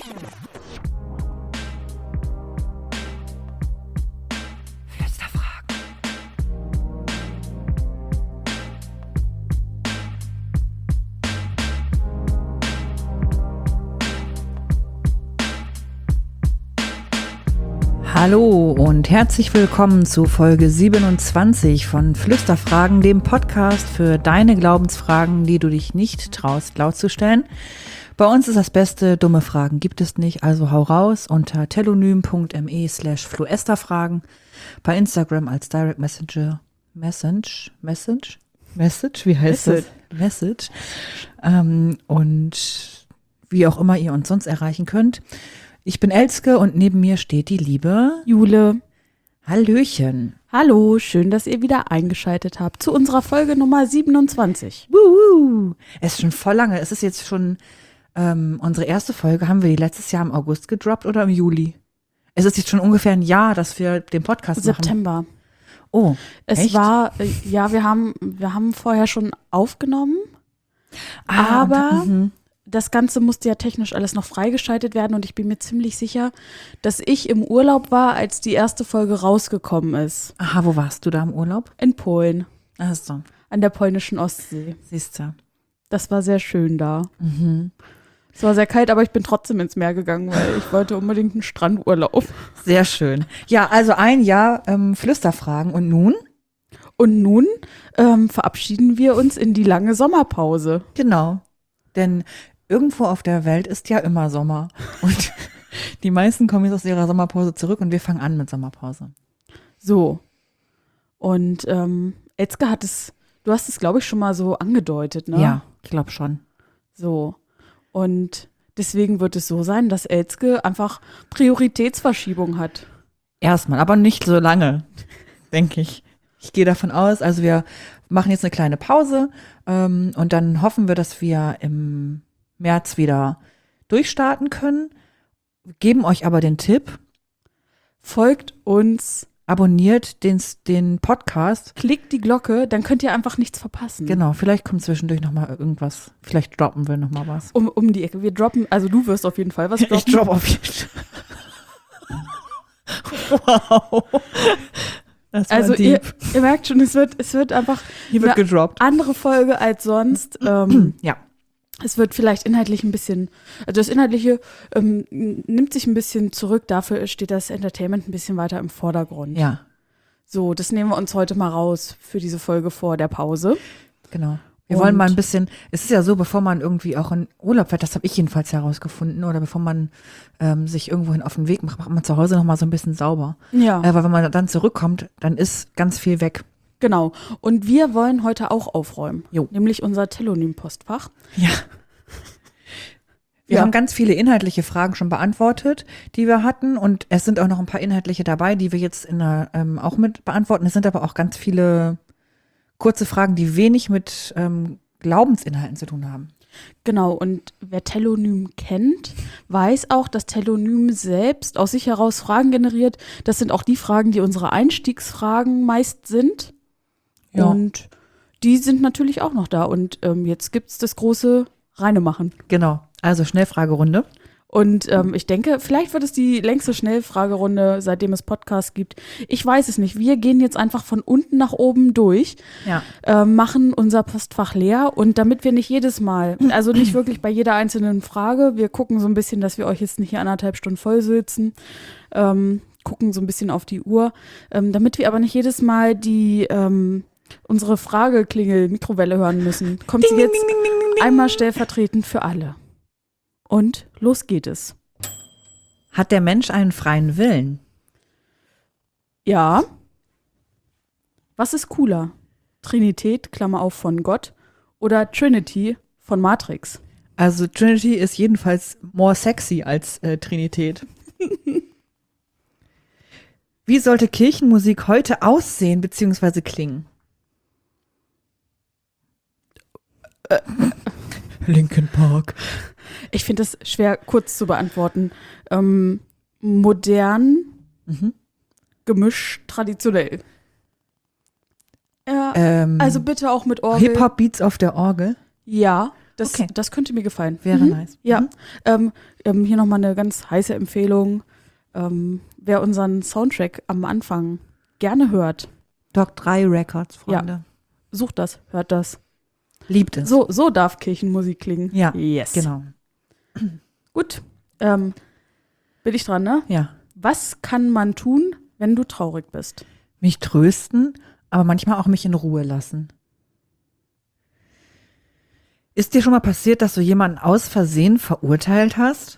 Hallo und herzlich willkommen zu Folge 27 von Flüsterfragen, dem Podcast für deine Glaubensfragen, die du dich nicht traust, laut zu stellen. Bei uns ist das Beste, dumme Fragen gibt es nicht, also hau raus unter telonym.me/fluesterfragen, bei Instagram als Direct Message, wie heißt das? Message. Und wie auch immer ihr uns sonst erreichen könnt. Ich bin Elske und neben mir steht die liebe Jule. Hallöchen. Hallo, schön, dass ihr wieder eingeschaltet habt zu unserer Folge Nummer 27. Wuhu. Es ist schon voll lange. Es ist jetzt schon unsere erste Folge. Haben wir die letztes Jahr im August gedroppt oder im Juli? Es ist jetzt schon ungefähr ein Jahr, dass wir den Podcast machen. September. Oh, es echt? war, ja, wir haben vorher schon aufgenommen, aber das Ganze musste ja technisch alles noch freigeschaltet werden und ich bin mir ziemlich sicher, dass ich im Urlaub war, als die erste Folge rausgekommen ist. Aha, wo warst du da im Urlaub? In Polen. Ach so. An der polnischen Ostsee. Siehst du. Das war sehr schön da. Es war sehr kalt, aber ich bin trotzdem ins Meer gegangen, weil ich wollte unbedingt einen Strandurlaub. Sehr schön. Ja, also ein Jahr Flüsterfragen und nun? Und nun verabschieden wir uns in die lange Sommerpause. Genau, denn irgendwo auf der Welt ist ja immer Sommer und die meisten kommen jetzt aus ihrer Sommerpause zurück und wir fangen an mit Sommerpause. So, und Elske du hast es, glaube ich, schon mal so angedeutet, ne? Ja, ich glaube schon. So, und deswegen wird es so sein, dass Elske einfach Prioritätsverschiebung hat. Erstmal, aber nicht so lange, denke ich. Ich gehe davon aus, also wir machen jetzt eine kleine Pause und dann hoffen wir, dass wir im März wieder durchstarten können. Geben euch aber den Tipp, folgt uns, abonniert den Podcast. klickt die Glocke, dann könnt ihr einfach nichts verpassen. Genau, vielleicht kommt zwischendurch noch mal irgendwas, vielleicht droppen wir noch mal was. Um die Ecke, wir droppen, also du wirst auf jeden Fall was droppen. Ich droppe auf jeden Fall. Wow. Das war Also ihr deep. merkt schon, es wird einfach Hier wird eine gedroppt. andere Folge als sonst. Ja. Es wird vielleicht inhaltlich ein bisschen, also das Inhaltliche nimmt sich ein bisschen zurück, dafür steht das Entertainment ein bisschen weiter im Vordergrund. Ja, So, das nehmen wir uns heute mal raus für diese Folge vor der Pause. genau. Wir wollen mal ein bisschen, es ist ja so, bevor man irgendwie auch in Urlaub fährt, das habe ich jedenfalls herausgefunden, oder bevor man sich irgendwohin auf den Weg macht, macht man zu Hause noch mal so ein bisschen sauber. Ja, Weil wenn man dann zurückkommt, dann ist ganz viel weg. genau. Und wir wollen heute auch aufräumen, Jo. nämlich unser Telonym-Postfach. Ja. Wir Ja. haben ganz viele inhaltliche Fragen schon beantwortet, die wir hatten, und es sind auch noch ein paar inhaltliche dabei, die wir jetzt auch mit beantworten. Es sind aber auch ganz viele kurze Fragen, die wenig mit Glaubensinhalten zu tun haben. Genau, und wer Telonym kennt, weiß auch, dass Telonym selbst aus sich heraus Fragen generiert. Das sind auch die Fragen, die unsere Einstiegsfragen meist sind. Ja. Und die sind natürlich auch noch da. Und jetzt gibt's das große Reinemachen. Genau, also Schnellfragerunde. Und ich denke, vielleicht wird es die längste Schnellfragerunde, seitdem es Podcasts gibt. Ich weiß es nicht. Wir gehen jetzt einfach von unten nach oben durch, Ja. machen unser Postfach leer. Und damit wir nicht jedes Mal, also nicht wirklich bei jeder einzelnen Frage, wir gucken so ein bisschen, dass wir euch jetzt nicht hier 1,5 Stunden voll sitzen, gucken so ein bisschen auf die Uhr. Damit wir aber nicht jedes Mal unsere Frageklingel, Mikrowelle hören müssen, kommt sie jetzt einmal stellvertretend für alle. Und los geht es. Hat der Mensch einen freien Willen? Ja. Was ist cooler? Trinität, Klammer auf, von Gott, oder Trinity von Matrix? Also Trinity ist jedenfalls more sexy als Trinität. Wie sollte Kirchenmusik heute aussehen bzw. klingen? Linkin Park. Ich finde das schwer kurz zu beantworten. Modern, gemischt, traditionell. Ja, also bitte auch mit Orgel. Hip-Hop-Beats auf der Orgel? Ja, Das könnte mir gefallen. Wäre nice. Ja. Hier nochmal eine ganz heiße Empfehlung. Wer unseren Soundtrack am Anfang gerne hört. Doc 3 Records, Freunde. Ja. Sucht das, hört das. Liebt es. So darf Kirchenmusik klingen. Ja, yes. genau. Gut. Bin ich dran, ne? Ja. Was kann man tun, wenn du traurig bist? Mich trösten, aber manchmal auch mich in Ruhe lassen. Ist dir schon mal passiert, dass du jemanden aus Versehen verurteilt hast?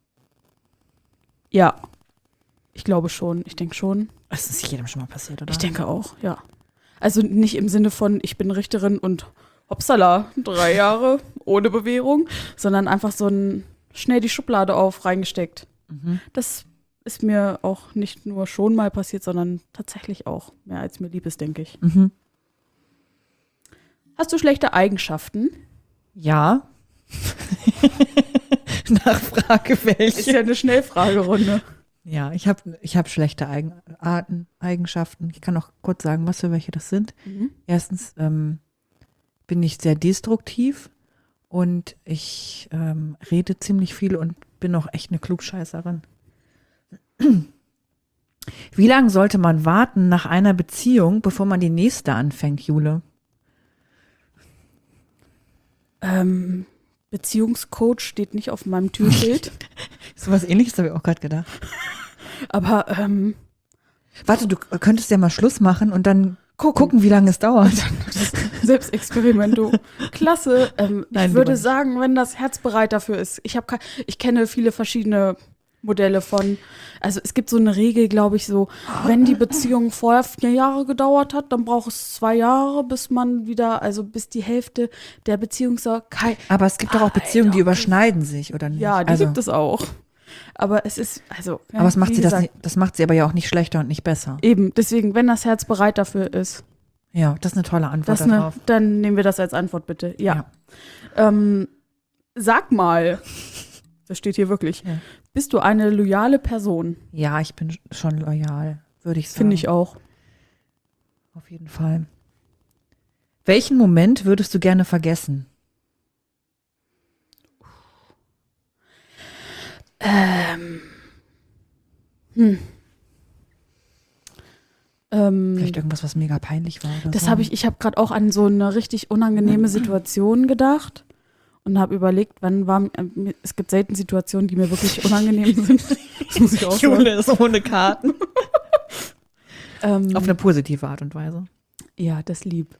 Ja. Ich glaube schon. Ich denke schon. Das ist jedem schon mal passiert, oder? Ich denke auch, ja. Also nicht im Sinne von, ich bin Richterin und hoppsala, 3 Jahre ohne Bewährung, sondern einfach so ein schnell die Schublade auf, reingesteckt. Mhm. Das ist mir auch nicht nur schon mal passiert, sondern tatsächlich auch mehr als mir lieb ist, denke ich. Mhm. Hast du schlechte Eigenschaften? Ja. Nachfrage welche? Ist ja eine Schnellfragerunde. Ja, ich hab schlechte Eigenschaften. Ich kann auch kurz sagen, was für welche das sind. Mhm. Erstens bin ich sehr destruktiv und ich rede ziemlich viel und bin auch echt eine Klugscheißerin. Wie lange sollte man warten nach einer Beziehung, bevor man die nächste anfängt, Jule? Beziehungscoach steht nicht auf meinem Türschild. So was Ähnliches habe ich auch gerade gedacht. Aber Warte, du könntest ja mal Schluss machen und dann gucken, wie lange es dauert. Selbstexperiment, du. Klasse. Nein, ich würde lieber nicht. sagen, wenn das Herz bereit dafür ist. Ich kenne viele verschiedene Modelle von, also es gibt so eine Regel, glaube ich, so, wenn die Beziehung vorher 4 Jahre gedauert hat, dann braucht es 2 Jahre, bis man wieder, also bis die Hälfte der Beziehung Aber es gibt doch auch Beziehungen, die überschneiden sich, oder nicht? Ja, die also, gibt es auch. Aber es ist, also. Aber es macht wie sie gesagt, das macht sie aber ja auch nicht schlechter und nicht besser. Eben, deswegen, wenn das Herz bereit dafür ist, Ja, das ist eine tolle Antwort darauf. dann nehmen wir das als Antwort bitte. Ja. Sag mal, das steht hier wirklich, Ja. bist du eine loyale Person? Ja, ich bin schon loyal, würde ich sagen. Finde ich auch. Auf jeden Fall. Welchen Moment würdest du gerne vergessen? Vielleicht irgendwas, was mega peinlich war oder Das so. habe ich habe gerade auch an so eine richtig unangenehme Situation gedacht und habe überlegt, es gibt selten Situationen, die mir wirklich unangenehm sind. Das muss ich auch sagen. Jule ist ohne Karten. Ähm, Auf eine positive Art und Weise. Ja, das lieb.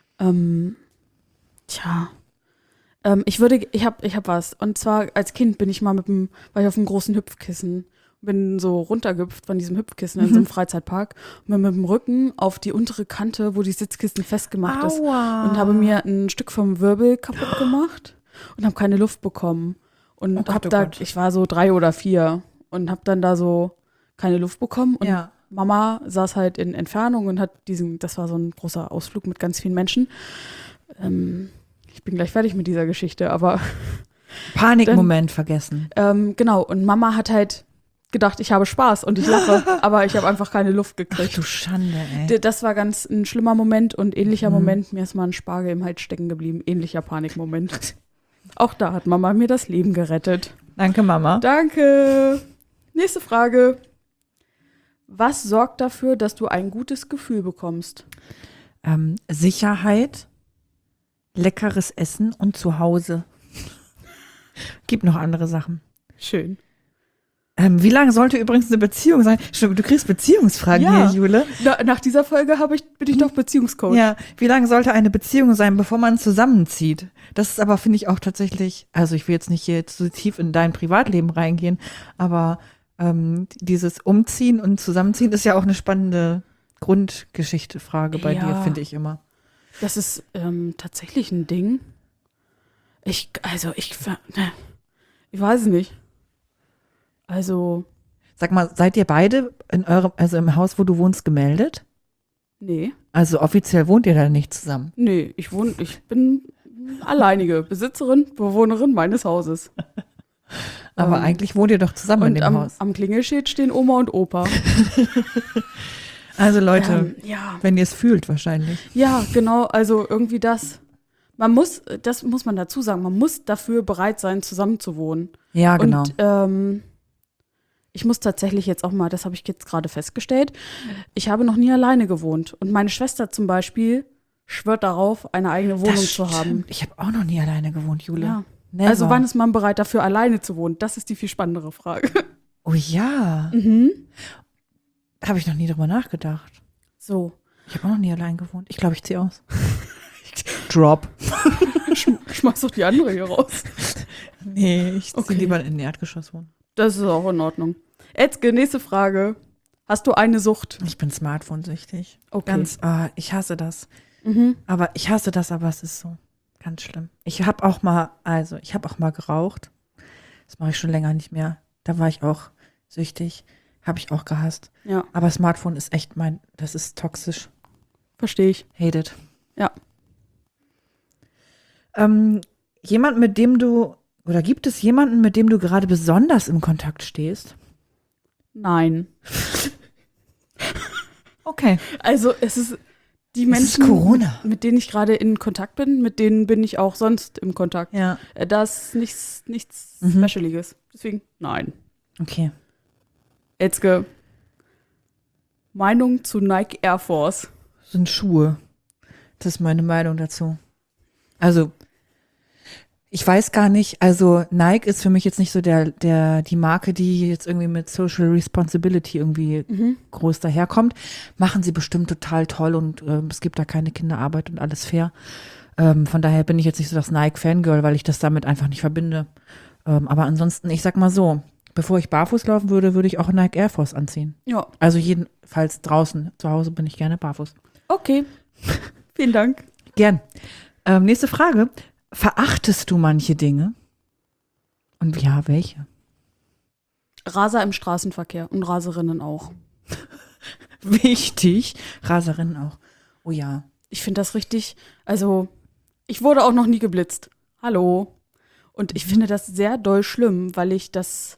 Ich hab was. Und zwar als Kind war ich auf einem großen Hüpfkissen. Bin so runtergehüpft von diesem Hüpfkissen in so einem Freizeitpark und bin mit dem Rücken auf die untere Kante, wo die Sitzkissen festgemacht ist. Aua. Und habe mir ein Stück vom Wirbel kaputt gemacht und habe keine Luft bekommen. Und Oh Gott, oh Gott. ich war so 3 oder 4 und habe dann da so keine Luft bekommen. Und Ja. Mama saß halt in Entfernung und hat das war so ein großer Ausflug mit ganz vielen Menschen. Ich bin gleich fertig mit dieser Geschichte, aber Panikmoment vergessen. genau. Und Mama hat halt gedacht, ich habe Spaß und ich lache, aber ich habe einfach keine Luft Ach gekriegt. du Schande, ey. Das war ganz ein schlimmer Moment und ähnlicher Moment. Mir ist mal ein Spargel im Hals stecken geblieben. Ähnlicher Panikmoment. Auch da hat Mama mir das Leben gerettet. Danke, Mama. Danke. Nächste Frage. Was sorgt dafür, dass du ein gutes Gefühl bekommst? Sicherheit, leckeres Essen und Zuhause. Gibt noch andere Sachen. Schön. Wie lange sollte übrigens eine Beziehung sein? Stimmt, du kriegst Beziehungsfragen Ja. hier, Jule. Nach dieser Folge bin ich doch Beziehungscoach. Ja, wie lange sollte eine Beziehung sein, bevor man zusammenzieht? Das ist aber, finde ich, auch tatsächlich, also ich will jetzt nicht hier so tief in dein Privatleben reingehen, aber dieses Umziehen und Zusammenziehen ist ja auch eine spannende Grundgeschichte-Frage bei Ja. dir, finde ich immer. Das ist tatsächlich ein Ding. Ich weiß es nicht. Also, Sag mal, seid ihr beide also im Haus, wo du wohnst, gemeldet? nee. Also offiziell wohnt ihr da nicht zusammen? Nee, ich bin alleinige Besitzerin, Bewohnerin meines Hauses. Aber eigentlich wohnt ihr doch zusammen in Und dem Haus. am Klingelschild stehen Oma und Opa. Also Leute, Ja. wenn ihr es fühlt wahrscheinlich. Ja, genau, also irgendwie das. das muss man dazu sagen, man muss dafür bereit sein, zusammen zu wohnen. Ja, genau. Und ich muss tatsächlich jetzt auch mal, das habe ich jetzt gerade festgestellt, ich habe noch nie alleine gewohnt. Und meine Schwester zum Beispiel schwört darauf, eine eigene Wohnung zu haben. Ich habe auch noch nie alleine gewohnt, Jule. Ja. Never. Also wann ist man bereit dafür, alleine zu wohnen? Das ist die viel spannendere Frage. Oh ja. Mhm. Habe ich noch nie drüber nachgedacht. So. Ich habe auch noch nie allein gewohnt. Ich glaube, ich ziehe aus. Drop. Schmeiß doch die andere hier raus. Nee, ich ziehe Okay. lieber in den Erdgeschoss wohnen. Das ist auch in Ordnung. Etzke, nächste Frage. Hast du eine Sucht? Ich bin Smartphone-süchtig. Okay. Ich hasse das. Mhm. Aber es ist so ganz schlimm. Ich habe auch mal geraucht. Das mache ich schon länger nicht mehr. Da war ich auch süchtig. Habe ich auch gehasst. Ja, Aber Smartphone ist echt das ist toxisch. verstehe ich. Hate it. Ja. Jemand, gibt es jemanden, mit dem du gerade besonders im Kontakt stehst? Nein. Okay. Also es ist die Es Menschen, ist Corona. mit denen ich gerade in Kontakt bin, mit denen bin ich auch sonst im Kontakt. Ja. Das ist nichts Mhm. Specialiges. Deswegen nein. Okay. Etzke. Meinung zu Nike Air Force. Sind Schuhe. Das ist meine Meinung dazu. Also, ich weiß gar nicht, also Nike ist für mich jetzt nicht so die Marke, die jetzt irgendwie mit Social Responsibility irgendwie groß daherkommt. Machen sie bestimmt total toll und es gibt da keine Kinderarbeit und alles fair. Von daher bin ich jetzt nicht so das Nike-Fangirl, weil ich das damit einfach nicht verbinde. Aber ansonsten, ich sag mal so, bevor ich barfuß laufen würde, würde ich auch Nike Air Force anziehen. Ja. Also jedenfalls draußen. Zu Hause bin ich gerne barfuß. Okay. Vielen Dank. Gern. Nächste Frage. Verachtest du manche Dinge? Und ja, welche? Raser im Straßenverkehr und Raserinnen auch. Wichtig. Raserinnen auch. Oh ja. Ich finde das richtig, also ich wurde auch noch nie geblitzt. Hallo. Und ich finde das sehr doll schlimm, weil ich das,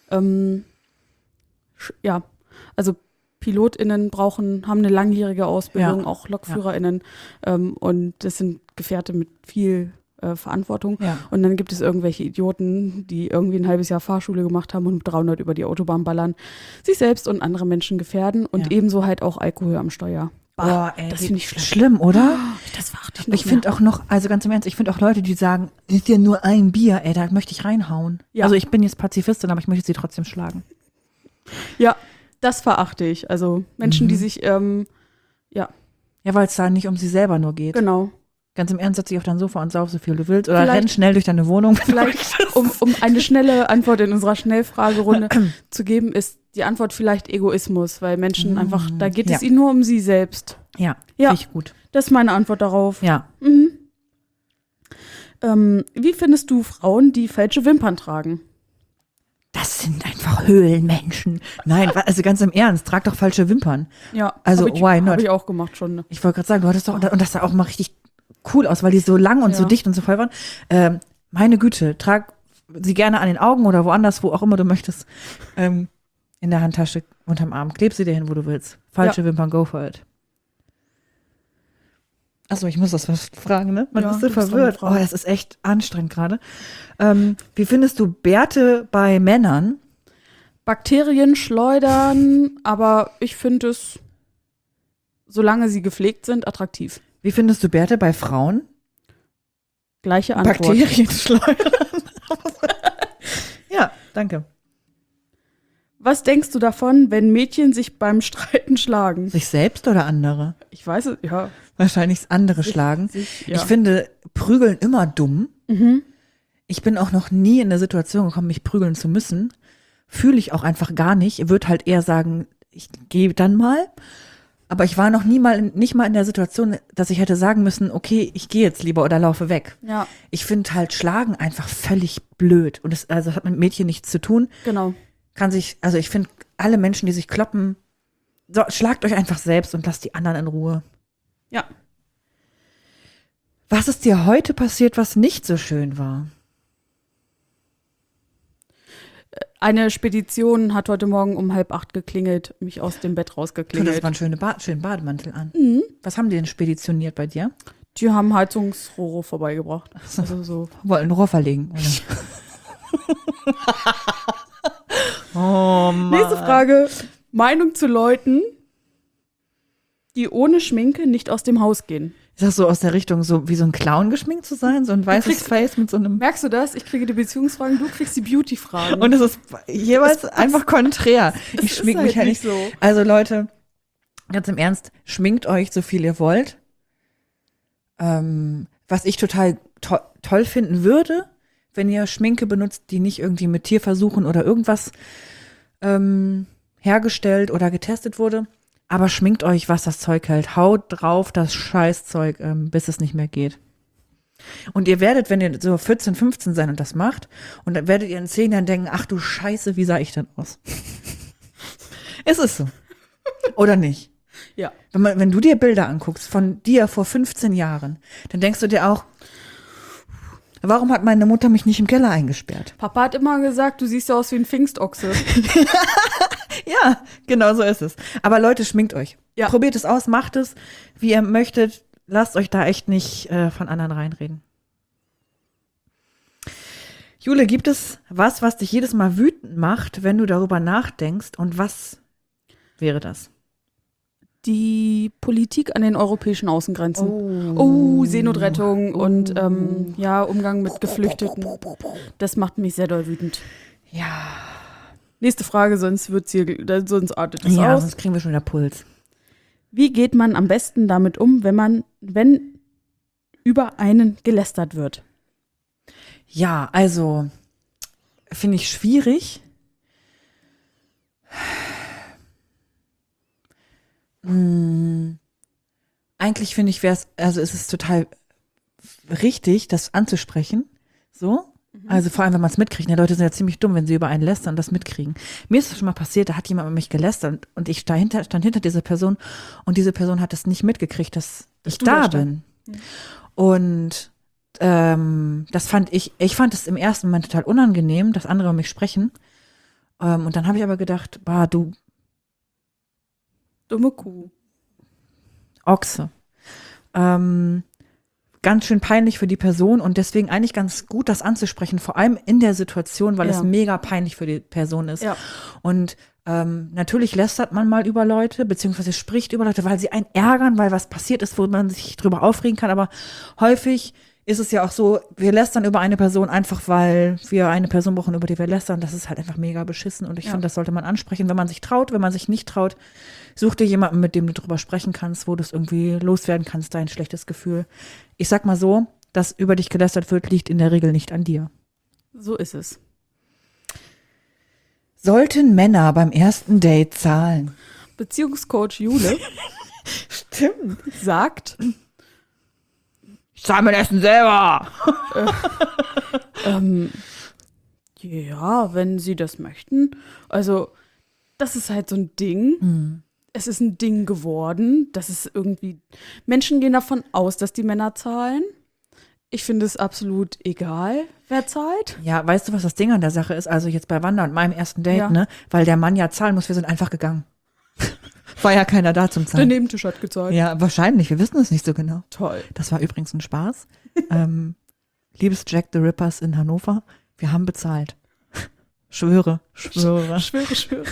also PilotInnen haben eine langjährige Ausbildung, Ja. auch LokführerInnen. Und das sind Gefährte mit viel Verantwortung. Ja. Und dann gibt es irgendwelche Idioten, die irgendwie ein halbes Jahr Fahrschule gemacht haben und mit 300 über die Autobahn ballern, sich selbst und andere Menschen gefährden und Ja. ebenso halt auch Alkohol am Steuer. Boah, ey, das finde ich schlimm. Schlimm, oder? Das verachte ich noch Ich finde auch noch, also ganz im Ernst, ich finde auch Leute, die sagen, das ist ja nur ein Bier, ey, da möchte ich reinhauen. Ja. Also ich bin jetzt Pazifistin, aber ich möchte sie trotzdem schlagen. Ja, das verachte ich. Also Menschen, die sich, Ja, weil es da nicht um sie selber nur geht. genau. Ganz im Ernst, setz dich auf dein Sofa und sauf so viel du willst. Oder Vielleicht- renn schnell durch deine Wohnung. Vielleicht, um eine schnelle Antwort in unserer Schnellfragerunde zu geben, ist die Antwort vielleicht Egoismus, weil Menschen einfach, da geht es Ja. ihnen nur um sie selbst. Ja, Ja. finde ich gut. Das ist meine Antwort darauf. Ja. Mhm. Wie findest du Frauen, die falsche Wimpern tragen? Das sind einfach Höhlenmenschen. Nein, also ganz im Ernst, trag doch falsche Wimpern. Ja, Also, why not? Habe ich auch gemacht schon. Ne? Ich wollte gerade sagen, du hattest doch, und das sah auch mal richtig cool aus, weil die so lang und so Ja. dicht und so voll waren. Meine Güte, trag sie gerne an den Augen oder woanders, wo auch immer du möchtest. In der Handtasche, unterm Arm. Kleb sie dir hin, wo du willst. Falsche Wimpern, go for it. Achso, ich muss das was fragen, ne? Man Ja, ist so du bist verwirrt. dran, Oh, das ist echt anstrengend gerade. Wie findest du Bärte bei Männern? Bakterien schleudern, aber ich finde es, solange sie gepflegt sind, attraktiv. Wie findest du Bärte bei Frauen? Gleiche Antwort. Bakterien schleudern. Ja, danke. Was denkst du davon, wenn Mädchen sich beim Streiten schlagen? Sich selbst oder andere? Ich weiß es, ja. Wahrscheinlich andere schlagen. Ja. Ich finde Prügeln immer dumm. Mhm. Ich bin auch noch nie in der Situation gekommen, mich prügeln zu müssen. Fühle ich auch einfach gar nicht. Ich würde halt eher sagen, ich gehe dann mal. Aber ich war noch nicht mal in der Situation, dass ich hätte sagen müssen, okay, ich gehe jetzt lieber oder laufe weg. Ja, Ich finde halt Schlagen einfach völlig blöd. Und das also hat mit Mädchen nichts zu tun. genau. Also ich finde, alle Menschen, die sich kloppen, so, schlagt euch einfach selbst und lasst die anderen in Ruhe. Ja. Was ist dir heute passiert, was nicht so schön war? Eine Spedition hat heute Morgen um 7:30 geklingelt, mich aus dem Bett Du, das rausgeklingelt. war ein schönen Bademantel an. Mhm. Was haben die denn speditioniert bei dir? Die haben Heizungsrohre vorbeigebracht. Also so. Wollten ein Rohr verlegen. Oh Mann. Nächste Frage. Meinung zu Leuten, die ohne Schminke nicht aus dem Haus gehen. Ist das so aus der Richtung, so wie so ein Clown geschminkt zu sein? So ein weißes Face mit so einem. Merkst du das? Ich kriege die Beziehungsfragen, du kriegst die Beauty-Fragen. Und es ist jeweils einfach konträr. Ich schmink mich halt nicht so. Also Leute, ganz im Ernst, schminkt euch so viel ihr wollt. Was ich total toll finden würde, wenn ihr Schminke benutzt, die nicht irgendwie mit Tierversuchen oder irgendwas hergestellt oder getestet wurde. Aber schminkt euch, was das Zeug hält. Haut drauf das Scheißzeug, bis es nicht mehr geht. Und ihr werdet, wenn ihr so 14, 15 seid und das macht, und dann werdet ihr in 10 Jahren denken, ach du Scheiße, wie sah ich denn aus? Ist es so? Oder nicht? Ja. Wenn du dir Bilder anguckst von dir vor 15 Jahren, dann denkst du dir auch, warum hat meine Mutter mich nicht im Keller eingesperrt? Papa hat immer gesagt, du siehst so aus wie ein Pfingstochse. Ja, genau so ist es. Aber Leute, schminkt euch. Ja. Probiert es aus, macht es, wie ihr möchtet. Lasst euch da echt nicht von anderen reinreden. Jule, gibt es was dich jedes Mal wütend macht, wenn du darüber nachdenkst? Und was wäre das? Die Politik an den europäischen Außengrenzen. Oh, Seenotrettung und Umgang mit Geflüchteten. Das macht mich sehr doll wütend. Ja. Nächste Frage, sonst artet es Ja, aus. sonst kriegen wir schon wieder Puls. Wie geht man am besten damit um, wenn über einen gelästert wird? Ja, also finde ich schwierig. Eigentlich finde ich, ist es total richtig, das anzusprechen. So. Also vor allem, wenn man es mitkriegt. Die Leute sind ja ziemlich dumm, wenn sie über einen lästern und das mitkriegen. Mir ist das schon mal passiert, da hat jemand über mich gelästert und ich stand hinter dieser Person und diese Person hat es nicht mitgekriegt, dass ich da bin. Und das fand ich fand es im ersten Moment total unangenehm, dass andere über mich sprechen. Und dann habe ich aber gedacht, du Dumme Kuh. Ochse. Ganz schön peinlich für die Person und deswegen eigentlich ganz gut, das anzusprechen, vor allem in der Situation, weil es mega peinlich für die Person ist. Ja. Und natürlich lästert man mal über Leute, beziehungsweise spricht über Leute, weil sie einen ärgern, weil was passiert ist, wo man sich drüber aufregen kann. Aber häufig ist es ja auch so, wir lästern über eine Person einfach, weil wir eine Person brauchen, über die wir lästern. Das ist halt einfach mega beschissen und ich finde, das sollte man ansprechen, wenn man sich traut. Wenn man sich nicht traut, such dir jemanden, mit dem du drüber sprechen kannst, wo du es irgendwie loswerden kannst, dein schlechtes Gefühl. Ich sag mal so, dass über dich gelästert wird, liegt in der Regel nicht an dir. So ist es. Sollten Männer beim ersten Date zahlen? Beziehungscoach Jule Stimmt. sagt, ich zahle mein Essen selber. Ja, wenn sie das möchten. Also, das ist halt so ein Ding. Es ist ein Ding geworden. Das ist irgendwie, Menschen gehen davon aus, dass die Männer zahlen. Ich finde es absolut egal, wer zahlt. Ja, weißt du, was das Ding an der Sache ist? Also jetzt bei Wanda und meinem ersten Date, ne? Weil der Mann ja zahlen muss, wir sind einfach gegangen. War ja keiner da zum Zahlen. Der Nebentisch hat gezahlt. Ja, wahrscheinlich. Wir wissen es nicht so genau. Toll. Das war übrigens ein Spaß. Liebes Jack the Rippers in Hannover, wir haben bezahlt. Schwöre. Schwöre.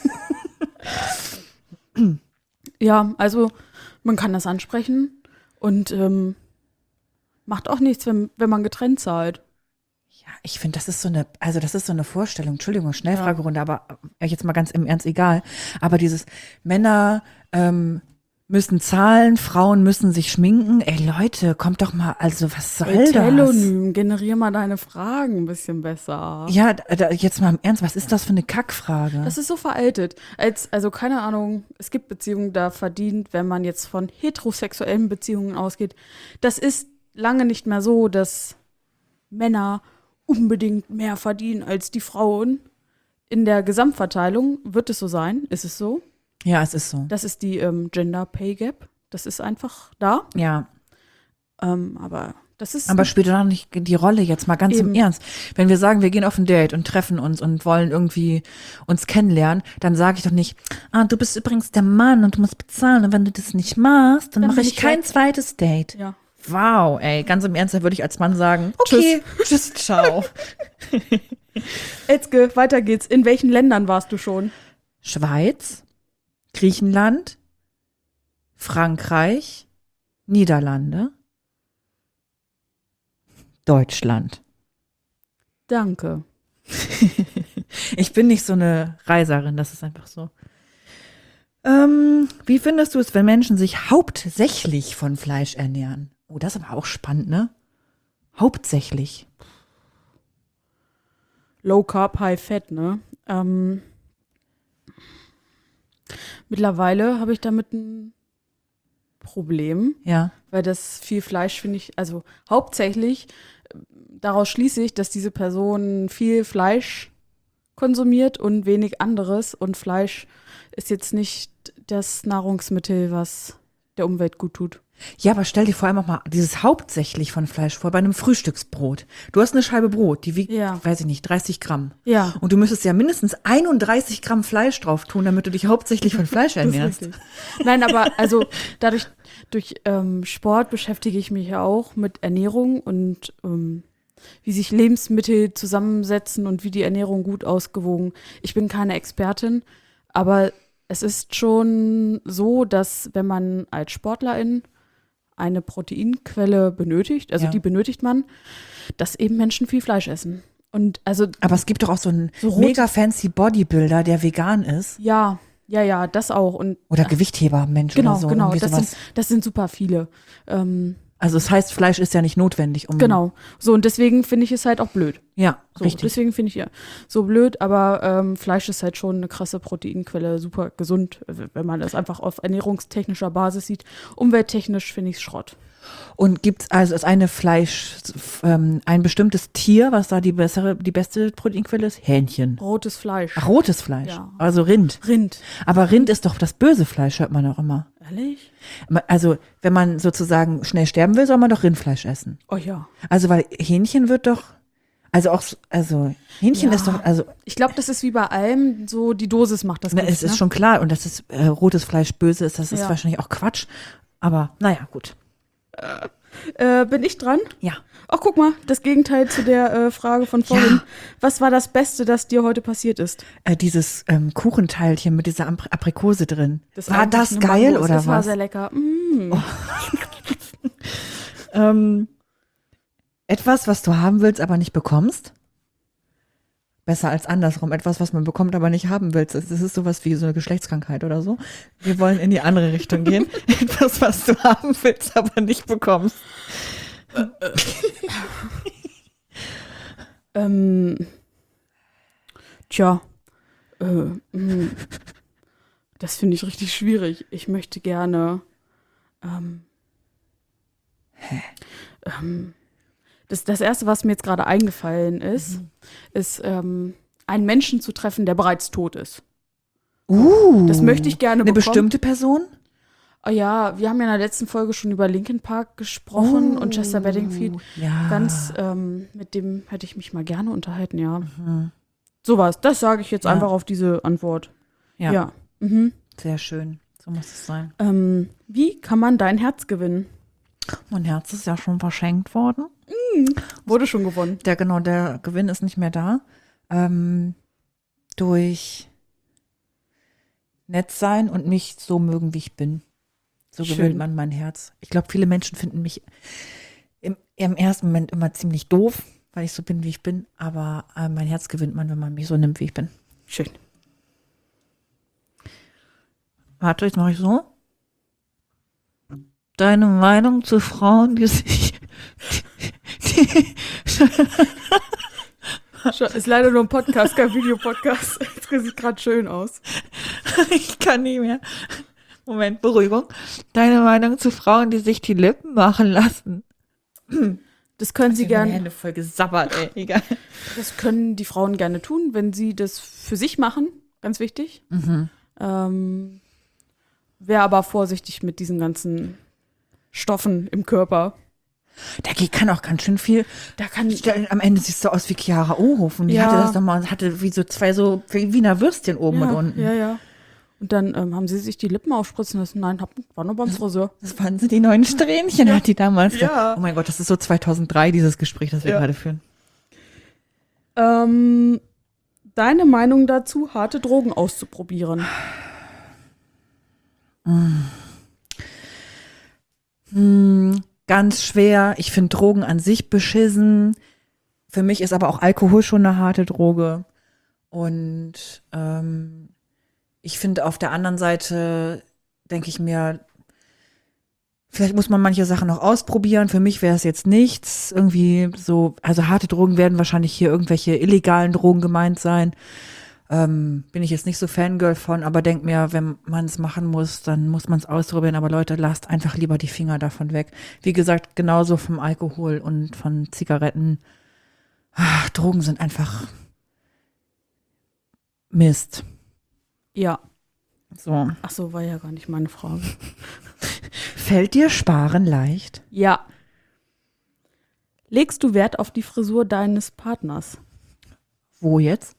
Ja, also man kann das ansprechen und macht auch nichts, wenn man getrennt zahlt. Ja, ich finde, das ist so eine Vorstellung. Entschuldigung, Schnellfragerunde, aber jetzt mal ganz im Ernst egal. Aber dieses Männer müssen zahlen, Frauen müssen sich schminken. Ey Leute, kommt doch mal, also was soll das? Telonym, generier mal deine Fragen ein bisschen besser. Ja, jetzt mal im Ernst, was ist das für eine Kackfrage? Das ist so veraltet. Also keine Ahnung, es gibt Beziehungen, da verdient, wenn man jetzt von heterosexuellen Beziehungen ausgeht. Das ist lange nicht mehr so, dass Männer unbedingt mehr verdienen als die Frauen. In der Gesamtverteilung wird es so sein. Ist es so? Ja, es ist so. Das ist die Gender Pay Gap. Das ist einfach da. Ja. Aber das ist. Aber spielt doch nicht die Rolle jetzt mal ganz im Ernst. Wenn wir sagen, wir gehen auf ein Date und treffen uns und wollen irgendwie uns kennenlernen, dann sage ich doch nicht, du bist übrigens der Mann und du musst bezahlen und wenn du das nicht machst, dann mache ich kein zweites Date. Ja. Wow, ey, ganz im Ernst, da würde ich als Mann sagen, okay, tschüss, ciao. Etzke, weiter geht's. In welchen Ländern warst du schon? Schweiz, Griechenland, Frankreich, Niederlande, Deutschland. Danke. Ich bin nicht so eine Reiserin, das ist einfach so. Wie findest du es, wenn Menschen sich hauptsächlich von Fleisch ernähren? Oh, das ist aber auch spannend, ne? Hauptsächlich. Low Carb, High Fat, ne? Mittlerweile habe ich damit ein Problem, Ja. weil das viel Fleisch finde ich, also hauptsächlich daraus schließe ich, dass diese Person viel Fleisch konsumiert und wenig anderes und Fleisch ist jetzt nicht das Nahrungsmittel, was der Umwelt gut tut. Ja, aber stell dir vor allem auch mal dieses hauptsächlich von Fleisch vor, bei einem Frühstücksbrot. Du hast eine Scheibe Brot, die wiegt, weiß ich nicht, 30 Gramm. Ja. Und du müsstest ja mindestens 31 Gramm Fleisch drauf tun, damit du dich hauptsächlich von Fleisch ernährst. Das ist richtig. Nein, aber also durch Sport beschäftige ich mich ja auch mit Ernährung und wie sich Lebensmittel zusammensetzen und wie die Ernährung gut ausgewogen. Ich bin keine Expertin, aber es ist schon so, dass wenn man als Sportlerin eine Proteinquelle benötigt, also die benötigt man, dass eben Menschen viel Fleisch essen. Und also aber es gibt doch auch so einen mega fancy Bodybuilder, der vegan ist. Ja, das auch. Und oder Gewichtheber-Mensch oder so. Genau, das sind super viele. Also das heißt, Fleisch ist ja nicht notwendig, um. Genau. So, und deswegen finde ich es halt auch blöd. Ja, So, richtig. deswegen finde ich ja so blöd, aber Fleisch ist halt schon eine krasse Proteinquelle, super gesund, wenn man das einfach auf ernährungstechnischer Basis sieht. Umwelttechnisch finde ich es Schrott. Und gibt's also ist ein bestimmtes Tier, was da die beste Proteinquelle ist? Hähnchen. Rotes Fleisch. Ach, rotes Fleisch. Ja. Also Rind. Rind. Aber Rind ist doch das böse Fleisch, hört man auch immer. Ehrlich? Also, wenn man sozusagen schnell sterben will, soll man doch Rindfleisch essen. Oh ja. Also, weil Hähnchen wird doch, Hähnchen ist doch, Ich glaube, das ist wie bei allem, so die Dosis macht das na, Gift, es ist schon klar, und dass es rotes Fleisch böse ist, das ist wahrscheinlich auch Quatsch. Aber, naja, gut. Bin ich dran? Ja. Ach, guck mal, das Gegenteil zu der Frage von vorhin. Ja. Was war das Beste, das dir heute passiert ist? Dieses Kuchenteilchen mit dieser Aprikose drin. Das War eigentlich das eine geil Mango ist. oder Das war was? sehr lecker. Etwas, was du haben willst, aber nicht bekommst? Besser als andersrum. Etwas, was man bekommt, aber nicht haben willst. Das ist sowas wie so eine Geschlechtskrankheit oder so. Wir wollen in die andere Richtung gehen. Etwas, was du haben willst, aber nicht bekommst. Das finde ich richtig schwierig. Ich möchte gerne das Erste, was mir jetzt gerade eingefallen ist, ist einen Menschen zu treffen, der bereits tot ist. Das möchte ich gerne Eine bekommen. bestimmte Person? Oh ja, wir haben ja in der letzten Folge schon über Linkin Park gesprochen und Chester Benningfield. Ja. Mit dem hätte ich mich mal gerne unterhalten, ja. Sowas, das sage ich jetzt einfach auf diese Antwort. Ja. Sehr schön. So muss es sein. Wie kann man dein Herz gewinnen? Mein Herz ist ja schon verschenkt worden. Wurde schon gewonnen. Der Gewinn ist nicht mehr da. Durch nett sein und mich so mögen, wie ich bin. So gewinnt man mein Herz. Ich glaube, viele Menschen finden mich im ersten Moment immer ziemlich doof, weil ich so bin, wie ich bin. Aber mein Herz gewinnt man, wenn man mich so nimmt, wie ich bin. Schön. Warte, jetzt mache ich so. Deine Meinung zu Frauen, die sich Ist leider nur ein Podcast, kein Videopodcast. Das sieht gerade schön aus. Ich kann nicht mehr. Moment, Beruhigung. Deine Meinung zu Frauen, die sich die Lippen machen lassen. Das können sie gerne. Hände voll gesabbert, ey. Egal. Das können die Frauen gerne tun, wenn sie das für sich machen. Ganz wichtig. Wäre aber vorsichtig mit diesen ganzen Stoffen im Körper. Da kann auch ganz schön viel. Am Ende siehst du aus wie Chiara Ohofen. Die hatte das doch mal, hatte wie so zwei so wie Wiener Würstchen oben und unten. Ja. Und dann haben sie sich die Lippen aufspritzen lassen. Nein, war nur beim Friseur. Das waren so die neuen Strähnchen, hat die damals. Ja. Oh mein Gott, das ist so 2003, dieses Gespräch, das wir gerade führen. Deine Meinung dazu, harte Drogen auszuprobieren? Ganz schwer. Ich finde Drogen an sich beschissen. Für mich ist aber auch Alkohol schon eine harte Droge. Und ich finde auf der anderen Seite, denke ich mir, vielleicht muss man manche Sachen noch ausprobieren. Für mich wäre es jetzt nichts. Irgendwie so, also harte Drogen werden wahrscheinlich hier irgendwelche illegalen Drogen gemeint sein. Bin ich jetzt nicht so Fangirl von, aber denk mir, wenn man es machen muss, dann muss man es ausprobieren. Aber Leute, lasst einfach lieber die Finger davon weg. Wie gesagt, genauso vom Alkohol und von Zigaretten. Drogen sind einfach Mist. Ja. So. Ach so, war ja gar nicht meine Frage. Fällt dir Sparen leicht? Ja. Legst du Wert auf die Frisur deines Partners? Wo jetzt?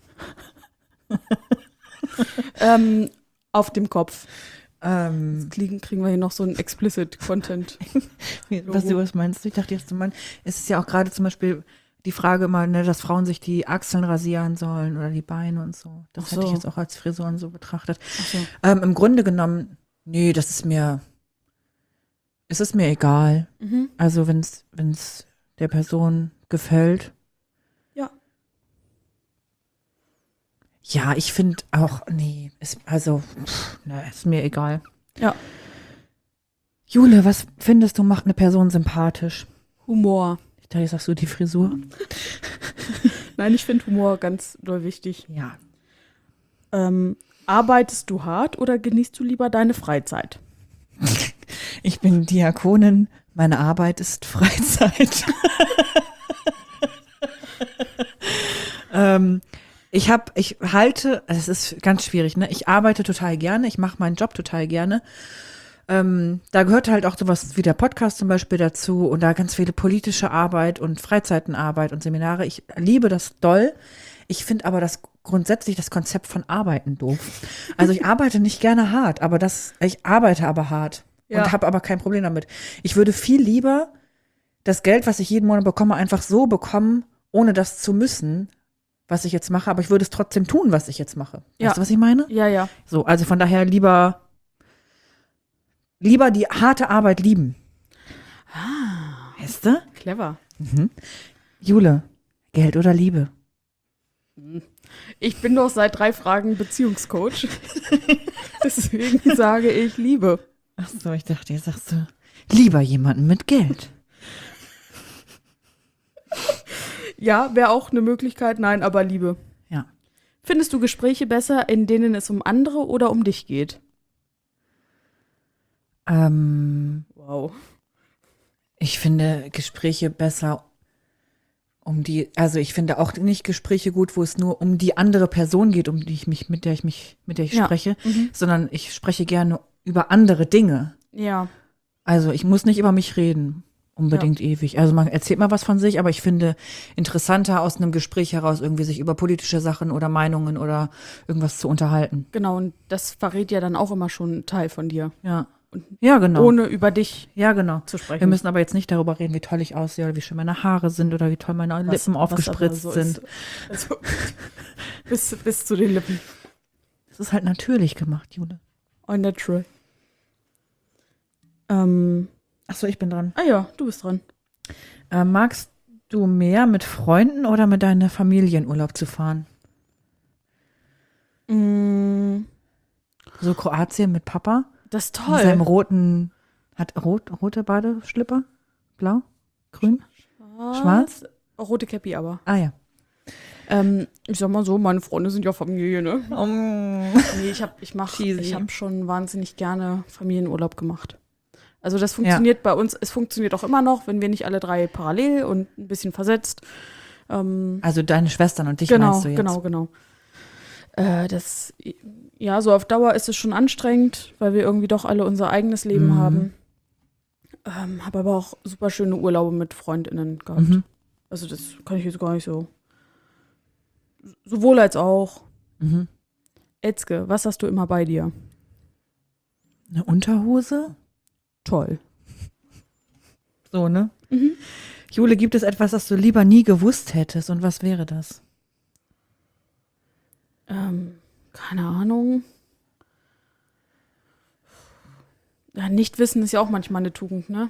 Auf dem Kopf. Ähm, Kriegen wir hier noch so einen Explicit-Content. was meinst du? Ich dachte jetzt, es ist ja auch gerade zum Beispiel die Frage immer, ne, dass Frauen sich die Achseln rasieren sollen oder die Beine und so. Das hätte ich jetzt auch als Frisuren so betrachtet. Ach so. Im Grunde genommen, nee, es ist mir egal. Mhm. Also wenn's der Person gefällt. Ja. Ja, ich finde auch, nee, ist mir egal. Ja. Jule, was findest du, macht eine Person sympathisch? Humor. Ich dachte, jetzt sagst du die Frisur. Nein, ich finde Humor ganz doll wichtig. Ja. Arbeitest du hart oder genießt du lieber deine Freizeit? Ich bin Diakonin, meine Arbeit ist Freizeit. Es ist ganz schwierig, ne? Ich arbeite total gerne, ich mache meinen Job total gerne. Da gehört halt auch sowas wie der Podcast zum Beispiel dazu und da ganz viele politische Arbeit und Freizeitenarbeit und Seminare. Ich liebe das doll. Ich finde aber grundsätzlich das Konzept von Arbeiten doof. Also ich arbeite nicht gerne hart, ich arbeite aber hart und habe aber kein Problem damit. Ich würde viel lieber das Geld, was ich jeden Monat bekomme, einfach so bekommen, ohne das zu müssen, was ich jetzt mache, aber ich würde es trotzdem tun, was ich jetzt mache. Ja. Weißt du, was ich meine? Ja, ja. So, also von daher lieber die harte Arbeit lieben. Weißt du? Clever. Mhm. Jule, Geld oder Liebe? Ich bin doch seit 3 Fragen Beziehungscoach. Deswegen sage ich Liebe. Ach so, ich dachte, jetzt sagst du lieber jemanden mit Geld. Ja, wäre auch eine Möglichkeit. Nein, aber Liebe. Ja. Findest du Gespräche besser, in denen es um andere oder um dich geht? Wow. Ich finde Gespräche besser also ich finde auch nicht Gespräche gut, wo es nur um die andere Person geht, mit der ich spreche, sondern ich spreche gerne über andere Dinge. Ja. Also ich muss nicht über mich reden, unbedingt ewig. Also man erzählt mal was von sich, aber ich finde interessanter aus einem Gespräch heraus irgendwie sich über politische Sachen oder Meinungen oder irgendwas zu unterhalten. Genau, und das verrät ja dann auch immer schon einen Teil von dir. Ja. Ja, genau. Ohne über dich zu sprechen. Wir müssen aber jetzt nicht darüber reden, wie toll ich aussehe oder wie schön meine Haare sind oder wie toll meine Lippen aufgespritzt so sind. Also, bis zu den Lippen. Das ist halt natürlich gemacht, Jule. Oh, natural. Achso, ich bin dran. Ah ja, du bist dran. Magst du mehr mit Freunden oder mit deiner Familie in Urlaub zu fahren? So Kroatien mit Papa? Das ist In toll. seinem rote Badeschlipper? Blau? Grün? Schwarz? Rote Käppi aber. Ah ja. Ich sag mal so, meine Freunde sind ja Familie, ne? Nee, ich hab schon wahnsinnig gerne Familienurlaub gemacht. Also das funktioniert bei uns, es funktioniert auch immer noch, wenn wir nicht alle 3 parallel und ein bisschen versetzt. Also deine Schwestern und dich meinst du jetzt? Genau. So auf Dauer ist es schon anstrengend, weil wir irgendwie doch alle unser eigenes Leben haben. Habe aber auch super schöne Urlaube mit FreundInnen gehabt. Also das kann ich jetzt gar nicht so. Sowohl als auch. Elzke, was hast du immer bei dir? Eine Unterhose? Toll. So, ne? Mhm. Jule, gibt es etwas, das du lieber nie gewusst hättest? Und was wäre das? Keine Ahnung. Ja, nicht wissen ist ja auch manchmal eine Tugend, ne?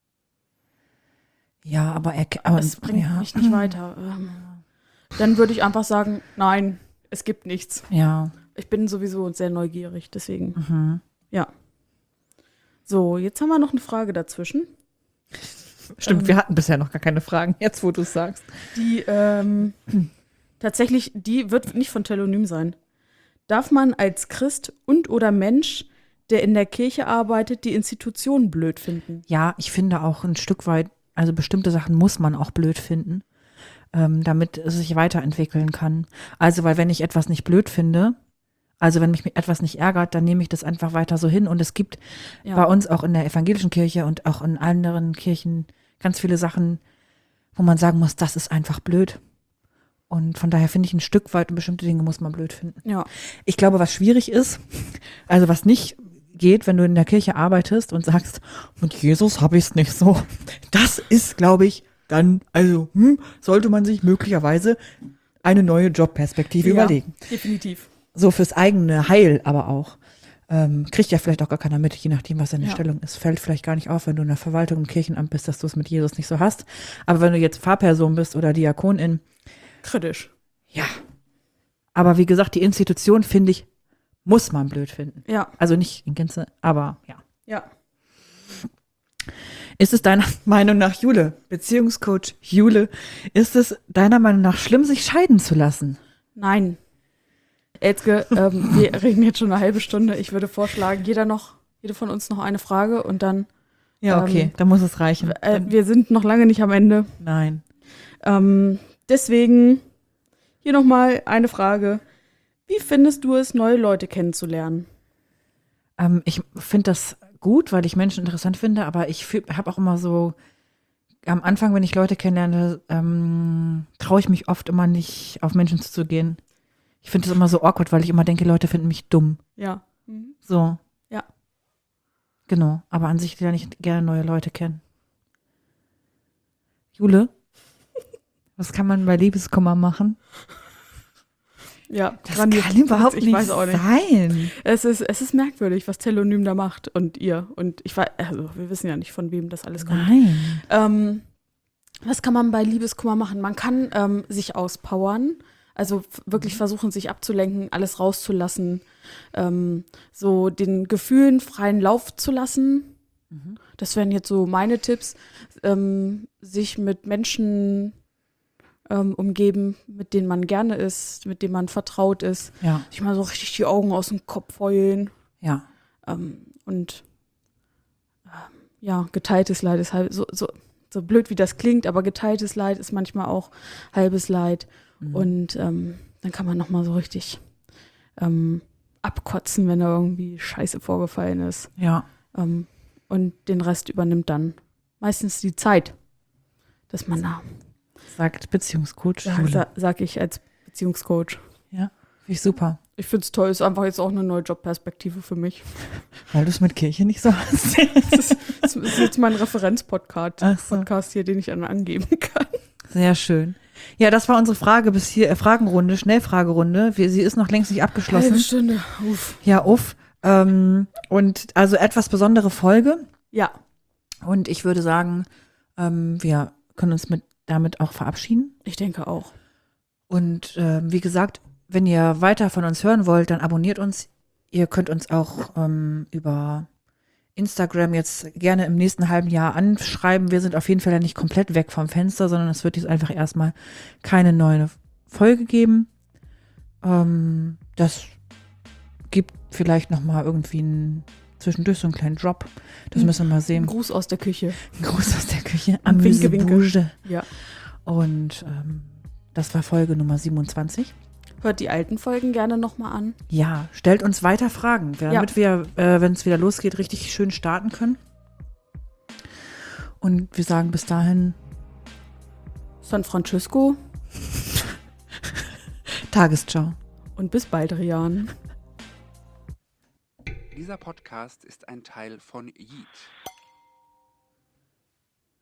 Ja, aber Es bringt mich nicht weiter. Dann würde ich einfach sagen, nein, es gibt nichts. Ja. Ich bin sowieso sehr neugierig, deswegen. Mhm. Ja. So, jetzt haben wir noch eine Frage dazwischen. Stimmt, wir hatten bisher noch gar keine Fragen, jetzt wo du es sagst. Die tatsächlich, die wird nicht von Telonym sein. Darf man als Christ und oder Mensch, der in der Kirche arbeitet, die Institution blöd finden? Ja, ich finde auch ein Stück weit, also bestimmte Sachen muss man auch blöd finden, damit es sich weiterentwickeln kann. Also, weil wenn ich etwas nicht blöd finde, also wenn mich etwas nicht ärgert, dann nehme ich das einfach weiter so hin. Und es gibt bei uns auch in der evangelischen Kirche und auch in anderen Kirchen ganz viele Sachen, wo man sagen muss, das ist einfach blöd. Und von daher finde ich ein Stück weit, bestimmte Dinge muss man blöd finden. Ja. Ich glaube, was schwierig ist, also was nicht geht, wenn du in der Kirche arbeitest und sagst, mit Jesus habe ich es nicht so. Das ist, glaube ich, dann, also sollte man sich möglicherweise eine neue Jobperspektive überlegen. Definitiv. So fürs eigene Heil aber auch. Kriegt ja vielleicht auch gar keiner mit, je nachdem, was deine Stellung ist. Fällt vielleicht gar nicht auf, wenn du in der Verwaltung im Kirchenamt bist, dass du es mit Jesus nicht so hast. Aber wenn du jetzt Pfarrperson bist oder Diakonin. Kritisch. Ja. Aber wie gesagt, die Institution, finde ich, muss man blöd finden. Ja. Also nicht in Gänze, aber ja. Ja. Ist es deiner Meinung nach, Jule, Beziehungscoach Jule, ist es deiner Meinung nach schlimm, sich scheiden zu lassen? Nein. Elzke, wir reden jetzt schon eine halbe Stunde. Ich würde vorschlagen, jede von uns noch eine Frage und dann. Ja, okay, dann muss es reichen. Wir sind noch lange nicht am Ende. Nein. Deswegen hier nochmal eine Frage. Wie findest du es, neue Leute kennenzulernen? Ich finde das gut, weil ich Menschen interessant finde, aber ich habe auch immer so, am Anfang, wenn ich Leute kennenlerne, traue ich mich oft immer nicht, auf Menschen zuzugehen. Ich finde das immer so awkward, weil ich immer denke, Leute finden mich dumm. Ja. So. Ja. Genau, aber an sich lerne ich gerne neue Leute kennen. Jule, was kann man bei Liebeskummer machen? Ja, Das kann überhaupt nicht weiß auch nicht sein. Es ist merkwürdig, was Telonym da macht und ihr. Und ich weiß, also wir wissen ja nicht, von wem das alles kommt. Nein. Was kann man bei Liebeskummer machen? Man kann sich auspowern, also wirklich versuchen, sich abzulenken, alles rauszulassen, so den Gefühlen freien Lauf zu lassen. Das wären jetzt so meine Tipps. Sich mit Menschen umgeben, mit denen man gerne ist, mit denen man vertraut ist. Ja. Sich mal so richtig die Augen aus dem Kopf heulen. Ja. Und geteiltes Leid ist halb, so blöd wie das klingt, aber geteiltes Leid ist manchmal auch halbes Leid. Und dann kann man nochmal so richtig abkotzen, wenn da irgendwie Scheiße vorgefallen ist. Ja. Und den Rest übernimmt dann meistens die Zeit, dass man da. Sagt Beziehungscoach Ja, Jule. sag ich als Beziehungscoach. Ja, finde ich super. Ich finde es toll, ist einfach jetzt auch eine neue Jobperspektive für mich. Weil du es mit Kirche nicht so hast. Das ist jetzt mein Referenzpodcast Ach so. hier, den ich dann angeben kann. Sehr schön. Ja, das war unsere Frage bis hier, Fragenrunde, Schnellfragerunde. Sie ist noch längst nicht abgeschlossen. Halbe Stunde. Uff. Ja, und also etwas besondere Folge. Ja. Und ich würde sagen, wir können uns damit auch verabschieden. Ich denke auch. Und wie gesagt, wenn ihr weiter von uns hören wollt, dann abonniert uns. Ihr könnt uns auch über Instagram jetzt gerne im nächsten halben Jahr anschreiben. Wir sind auf jeden Fall ja nicht komplett weg vom Fenster, sondern es wird jetzt einfach erstmal keine neue Folge geben. Das gibt vielleicht nochmal irgendwie zwischendurch so einen kleinen Drop. Das müssen wir mal sehen. Ein Gruß aus der Küche. Ein Gruß aus der Küche. Ein Amüse Winke, Bouge. Ja. Und das war Folge Nummer 27. Hört die alten Folgen gerne nochmal an. Ja, stellt uns weiter Fragen, damit wir, wenn es wieder losgeht, richtig schön starten können. Und wir sagen bis dahin San Francisco Tagesschau. und bis bald, Rian. Dieser Podcast ist ein Teil von Yeet.